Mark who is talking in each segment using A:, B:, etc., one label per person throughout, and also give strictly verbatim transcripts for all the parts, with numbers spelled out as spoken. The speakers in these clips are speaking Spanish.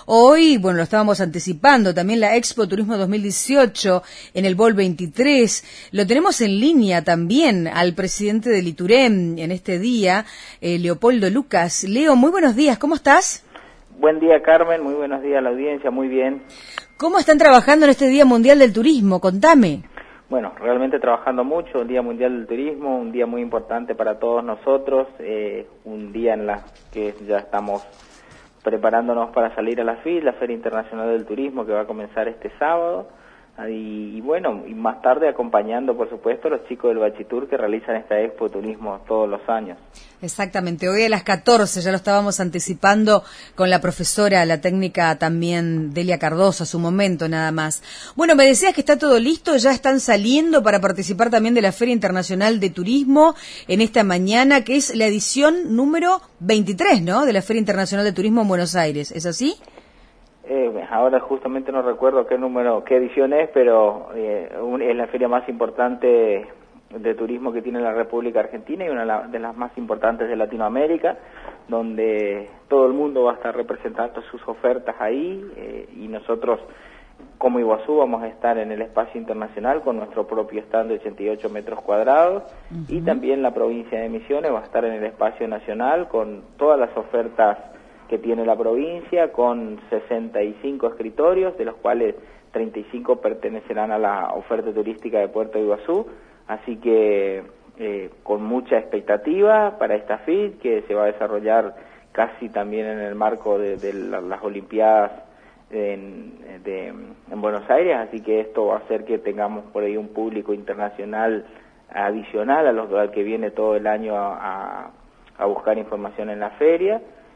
A: Hoy, bueno, lo estábamos anticipando, también la Expo Turismo dos mil dieciocho en el Vol veintitrés. Lo tenemos en línea también al presidente del ITUREM en este día, eh, Leopoldo Lucas. Leo, muy buenos días, ¿cómo estás?
B: Buen día, Carmen, muy buenos días a la audiencia, muy bien.
A: ¿Cómo están trabajando en este Día Mundial del Turismo? Contame.
B: Bueno, realmente trabajando mucho, un Día Mundial del Turismo, un día muy importante para todos nosotros, eh, un día en la que ya estamos preparándonos para salir a la F I T, la Feria Internacional del Turismo, que va a comenzar este sábado, y, y bueno, y más tarde acompañando, por supuesto, a los chicos del Bachitur que realizan esta Expo Turismo todos los años.
A: Exactamente, hoy a las catorce, ya lo estábamos anticipando con la profesora, la técnica también Delia Cardoso, a su momento nada más. Bueno, me decías que está todo listo, ya están saliendo para participar también de la Feria Internacional de Turismo en esta mañana, que es la edición número veintitrés, ¿no?, de la Feria Internacional de Turismo en Buenos Aires, ¿es así?
B: Eh, ahora justamente no recuerdo qué número, qué edición es, pero eh, un, es la feria más importante de turismo que tiene la República Argentina y una de las más importantes de Latinoamérica, donde todo el mundo va a estar representando sus ofertas ahí, eh, y nosotros como Iguazú vamos a estar en el espacio internacional con nuestro propio stand de ochenta y ocho metros cuadrados, uh-huh. Y también la provincia de Misiones va a estar en el espacio nacional con todas las ofertas que tiene la provincia, con sesenta y cinco escritorios, de los cuales treinta y cinco pertenecerán a la oferta turística de Puerto Iguazú. Así que eh, con mucha expectativa para esta F I T, que se va a desarrollar casi también en el marco de, de la, las Olimpiadas en, de, en Buenos Aires, así que esto va a hacer que tengamos por ahí un público internacional adicional a los al que viene todo el año a, a, a buscar información en la feria,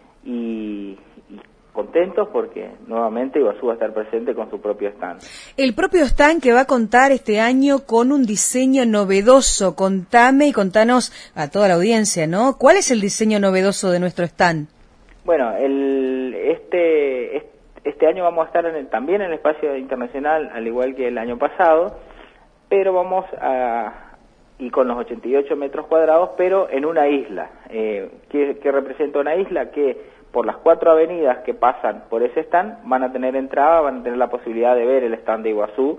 B: y, y contentos porque nuevamente Iguazú va a estar presente con su propio stand.
A: El propio stand que va a contar este año con un diseño novedoso. Contame y contanos a toda la audiencia, ¿no? ¿Cuál es el diseño novedoso de nuestro stand?
B: Bueno, el, este, este año vamos a estar en el, también en el espacio internacional, al igual que el año pasado, pero vamos a... y con los ochenta y ocho metros cuadrados, pero en una isla. Eh, ¿qué, ¿Qué representa una isla? Que por las cuatro avenidas que pasan por ese stand van a tener entrada, van a tener la posibilidad de ver el stand de Iguazú,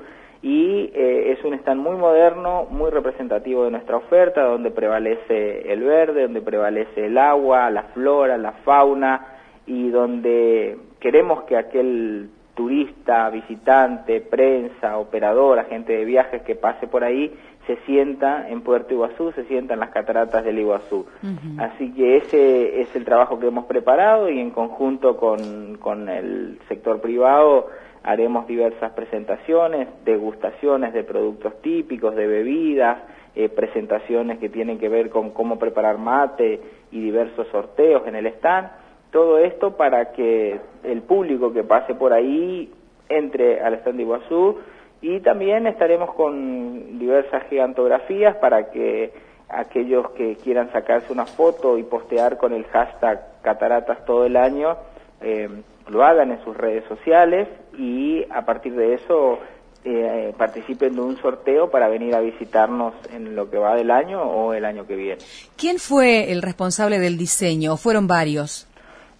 B: y eh, es un stand muy moderno, muy representativo de nuestra oferta, donde prevalece el verde, donde prevalece el agua, la flora, la fauna, y donde queremos que aquel turista, visitante, prensa, operador, agente de viajes que pase por ahí, se sienta en Puerto Iguazú, se sienta en las cataratas del Iguazú. Uh-huh. Así que ese es el trabajo que hemos preparado, y en conjunto con, con el sector privado haremos diversas presentaciones, degustaciones de productos típicos, de bebidas, eh, presentaciones que tienen que ver con cómo preparar mate y diversos sorteos en el stand. Todo esto para que el público que pase por ahí entre al stand de Iguazú, y también estaremos con diversas gigantografías para que aquellos que quieran sacarse una foto y postear con el hashtag Cataratas todo el año, eh, lo hagan en sus redes sociales, y a partir de eso eh, participen de un sorteo para venir a visitarnos en lo que va del año o el año que viene.
A: ¿Quién fue el responsable del diseño, o fueron varios?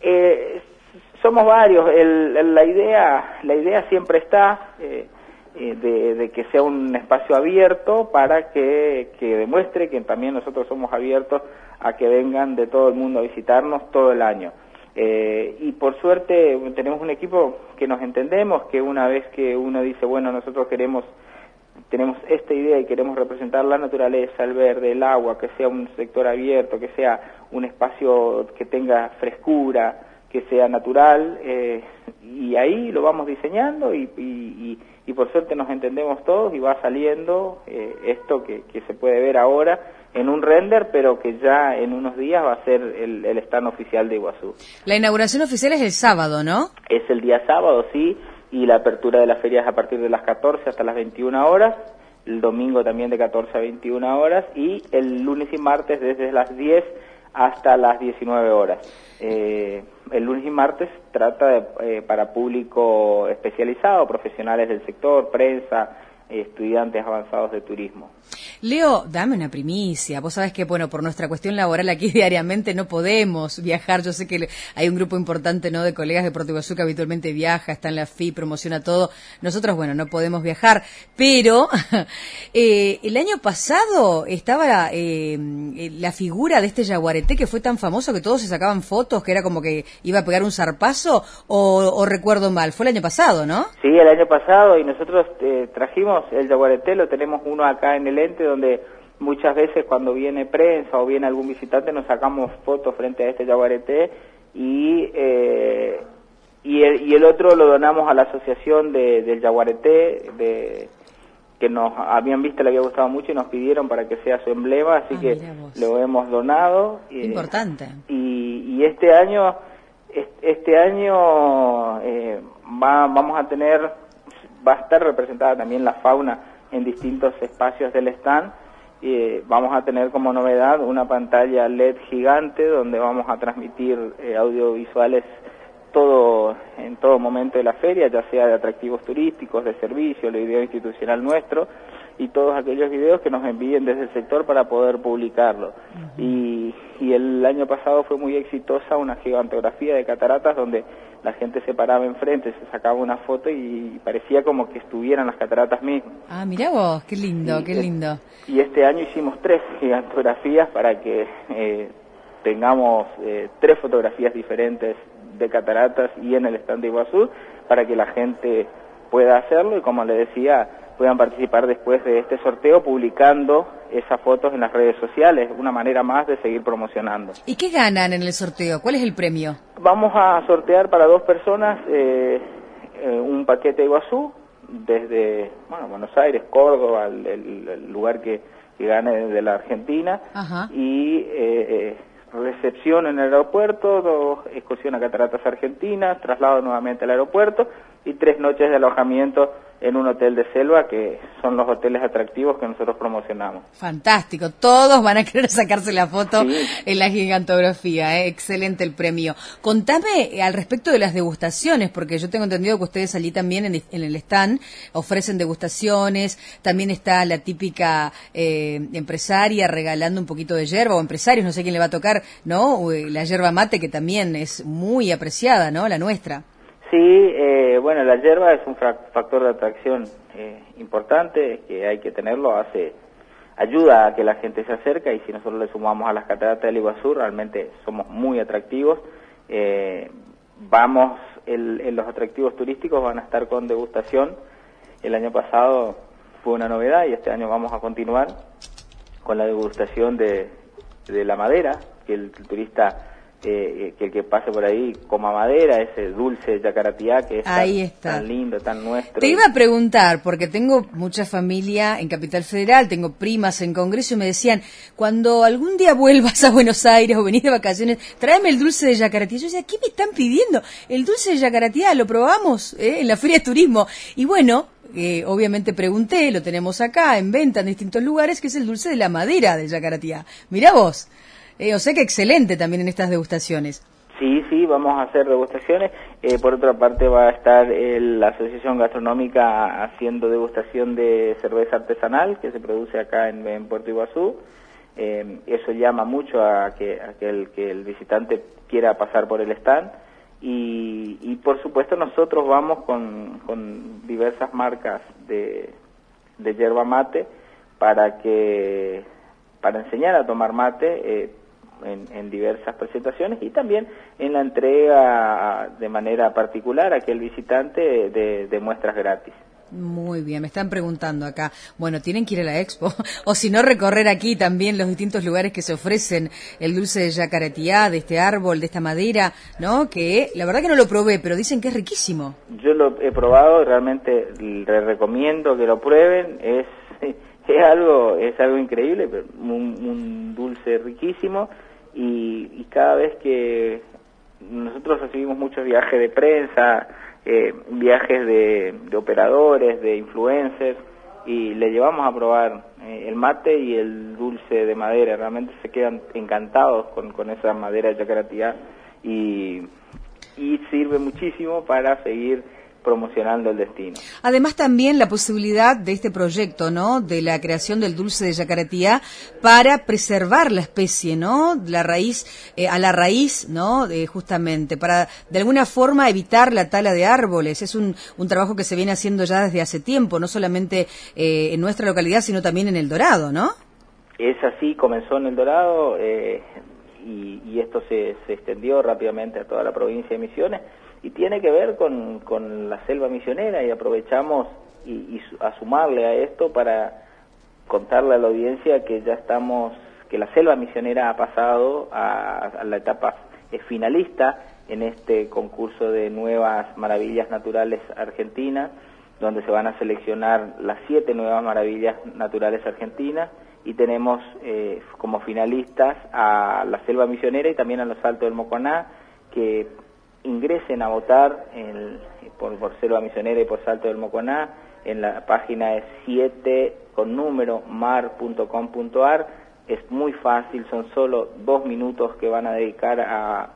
B: Eh, somos varios. El, el, la idea la idea siempre está eh, de, de que sea un espacio abierto para que, que demuestre que también nosotros somos abiertos a que vengan de todo el mundo a visitarnos todo el año. Eh, y por suerte tenemos un equipo que nos entendemos, que una vez que uno dice, bueno, nosotros queremos tenemos esta idea y queremos representar la naturaleza, el verde, el agua, que sea un sector abierto, que sea un espacio que tenga frescura, que sea natural, eh, y ahí lo vamos diseñando, y, y, y, y por suerte nos entendemos todos, y va saliendo eh, esto que, que se puede ver ahora en un render, pero que ya en unos días va a ser el, el stand oficial de Iguazú.
A: La inauguración oficial es el sábado, ¿no?
B: Es el día sábado, sí, y la apertura de la feria es a partir de las catorce hasta las veintiuna horas, el domingo también de catorce a veintiuna horas, y el lunes y martes desde las diez hasta las diecinueve horas. Eh, el lunes y martes trata de, eh, para público especializado, profesionales del sector, prensa, estudiantes avanzados de turismo.
A: Leo, dame una primicia. Vos sabés que, bueno, por nuestra cuestión laboral aquí diariamente no podemos viajar. Yo sé que hay un grupo importante, ¿no?, de colegas de Puerto Iguazú que habitualmente viaja, está en la F I, promociona todo. Nosotros, bueno, no podemos viajar, pero eh, el año pasado estaba eh, la figura de este yaguareté que fue tan famoso que todos se sacaban fotos, que era como que iba a pegar un zarpazo, o, o recuerdo mal. Fue el año pasado, ¿no?
B: Sí, el año pasado, y nosotros eh, trajimos el yaguareté, lo tenemos uno acá en el ente, donde muchas veces cuando viene prensa o viene algún visitante nos sacamos fotos frente a este yaguareté, y eh, y, el, y el otro lo donamos a la asociación de, del yaguareté, de, que nos habían visto, le había gustado mucho y nos pidieron para que sea su emblema, así ah, que lo hemos donado.
A: Importante.
B: Eh, y, y este año, este año eh, va, vamos a tener, va a estar representada también la fauna en distintos espacios del stand. Eh, vamos a tener como novedad una pantalla L E D gigante donde vamos a transmitir eh, audiovisuales todo en todo momento de la feria, ya sea de atractivos turísticos, de servicios, de video institucional nuestro, y todos aquellos videos que nos envíen desde el sector para poder publicarlo. Uh-huh. y, y el año pasado fue muy exitosa una gigantografía de cataratas donde la gente se paraba enfrente, se sacaba una foto y parecía como que estuvieran las cataratas mismas.
A: Ah, mirá vos, qué lindo, y, qué lindo.
B: Y este año hicimos tres gigantografías para que eh, tengamos eh, tres fotografías diferentes de cataratas y en el stand de Iguazú, para que la gente pueda hacerlo y, como le decía, puedan participar después de este sorteo publicando esas fotos en las redes sociales, una manera más de seguir promocionando.
A: ¿Y qué ganan en el sorteo? ¿Cuál es el premio?
B: Vamos a sortear para dos personas eh, eh, un paquete de Iguazú desde bueno, Buenos Aires, Córdoba, el, el, el lugar que, que gane desde la Argentina. Ajá. Y eh, eh, recepción en el aeropuerto, dos, excursión a Cataratas Argentinas, traslado nuevamente al aeropuerto y tres noches de alojamiento en un hotel de selva, que son los hoteles atractivos que nosotros promocionamos.
A: Fantástico, todos van a querer sacarse la foto sí. en la gigantografía, ¿eh? Excelente el premio. Contame al respecto de las degustaciones, porque yo tengo entendido que ustedes allí también en, en el stand ofrecen degustaciones, también está la típica eh, empresaria regalando un poquito de yerba, o empresarios, no sé quién le va a tocar, ¿no? La yerba mate, que también es muy apreciada, ¿no? La nuestra.
B: Sí, eh, bueno, la yerba es un factor de atracción eh, importante, que hay que tenerlo, hace ayuda a que la gente se acerque, y si nosotros le sumamos a las cataratas del Iguazú, realmente somos muy atractivos. Eh, vamos, el, el, los atractivos turísticos van a estar con degustación. El año pasado fue una novedad y este año vamos a continuar con la degustación de, de la madera, que el, el turista... Eh, que el que pase por ahí coma madera, ese dulce yacaratiá que es tan, tan lindo, tan nuestro.
A: Te iba a preguntar, porque tengo mucha familia en Capital Federal, tengo primas en Congreso, y me decían, cuando algún día vuelvas a Buenos Aires o venís de vacaciones, tráeme el dulce de yacaratiá. Yo decía, ¿qué me están pidiendo? El dulce de yacaratiá, lo probamos ¿eh? en la Feria de Turismo. Y bueno, eh, obviamente pregunté, lo tenemos acá en venta en distintos lugares, que es el dulce de la madera de yacaratiá. Mirá vos. Eh, o sea que excelente también en estas degustaciones.
B: Sí, sí, vamos a hacer degustaciones. Eh, por otra parte va a estar el, la Asociación Gastronómica haciendo degustación de cerveza artesanal que se produce acá en, en Puerto Iguazú. Eh, eso llama mucho a que, a que, el, que el visitante quiera pasar por el stand. Y, y por supuesto nosotros vamos con, con diversas marcas de, de yerba mate para que para enseñar a tomar mate. Eh, En, en diversas presentaciones y también en la entrega de manera particular a aquel visitante de, de muestras gratis.
A: Muy bien, me están preguntando acá, bueno, tienen que ir a la expo, o si no, recorrer aquí también los distintos lugares que se ofrecen el dulce de yacaratiá, de este árbol, de esta madera, ¿no? Que la verdad que no lo probé, pero dicen que es riquísimo.
B: Yo lo he probado, realmente les recomiendo que lo prueben, es, es algo es algo increíble, pero un, un dulce riquísimo. Y, y cada vez que nosotros recibimos muchos viajes de prensa, eh, viajes de, de operadores, de influencers, y le llevamos a probar eh, el mate y el dulce de madera, realmente se quedan encantados con, con esa madera de yacaratiá y, y sirve muchísimo para seguir promocionando el destino.
A: Además también la posibilidad de este proyecto, ¿no? De la creación del dulce de yacaratía para preservar la especie, ¿no? La raíz, eh, a la raíz, ¿no? Eh, justamente, para de alguna forma evitar la tala de árboles. Es un, un trabajo que se viene haciendo ya desde hace tiempo, no solamente eh, en nuestra localidad, sino también en El Dorado, ¿no?
B: Es así, comenzó en El Dorado eh, y, y esto se, se extendió rápidamente a toda la provincia de Misiones y tiene que ver con, con la selva misionera, y aprovechamos y, y a sumarle a esto para contarle a la audiencia que ya estamos, que la selva misionera ha pasado a, a la etapa finalista en este concurso de nuevas maravillas naturales argentinas, donde se van a seleccionar las siete nuevas maravillas naturales argentinas, y tenemos eh, como finalistas a la selva misionera y también a los Altos del Moconá, que ingresen a votar en, por, por selva misionera y por Salto del Moconá. En la página es siete con número mar punto com punto ar. Es muy fácil, son solo dos minutos que van a dedicar a,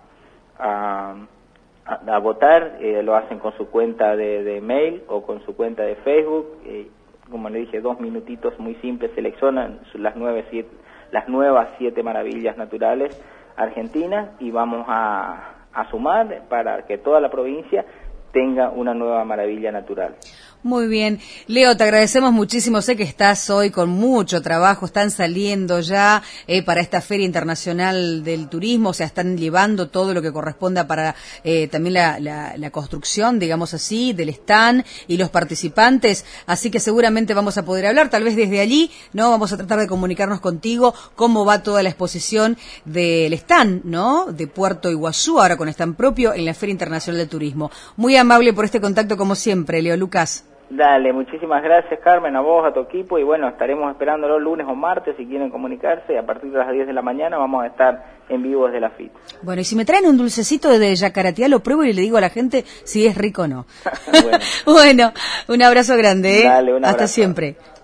B: a, a, a votar. Eh, lo hacen con su cuenta de, de mail o con su cuenta de Facebook. Eh, como le dije, dos minutitos muy simples, seleccionan las, nueve, siete, las nuevas siete maravillas naturales argentinas y vamos a, a sumar para que toda la provincia tenga una nueva maravilla natural.
A: Muy bien. Leo, te agradecemos muchísimo. Sé que estás hoy con mucho trabajo, están saliendo ya eh, para esta Feria Internacional del Turismo, o sea, están llevando todo lo que corresponda para eh, también la, la, la construcción, digamos así, del stand y los participantes, así que seguramente vamos a poder hablar, tal vez desde allí, ¿no? Vamos a tratar de comunicarnos contigo cómo va toda la exposición del stand, ¿no? De Puerto Iguazú, ahora con stand propio en la Feria Internacional del Turismo. Muy amable por este contacto como siempre, Leo Lucas.
B: Dale, muchísimas gracias, Carmen, a vos, a tu equipo, y bueno, estaremos esperándolo lunes o martes si quieren comunicarse. A partir de las diez de la mañana vamos a estar en vivo desde la F I T.
A: Bueno, y si me traen un dulcecito de yacaratía, lo pruebo y le digo a la gente si es rico o no.
B: bueno.
A: Bueno, un abrazo grande, ¿eh?
B: Dale, un abrazo.
A: Hasta siempre.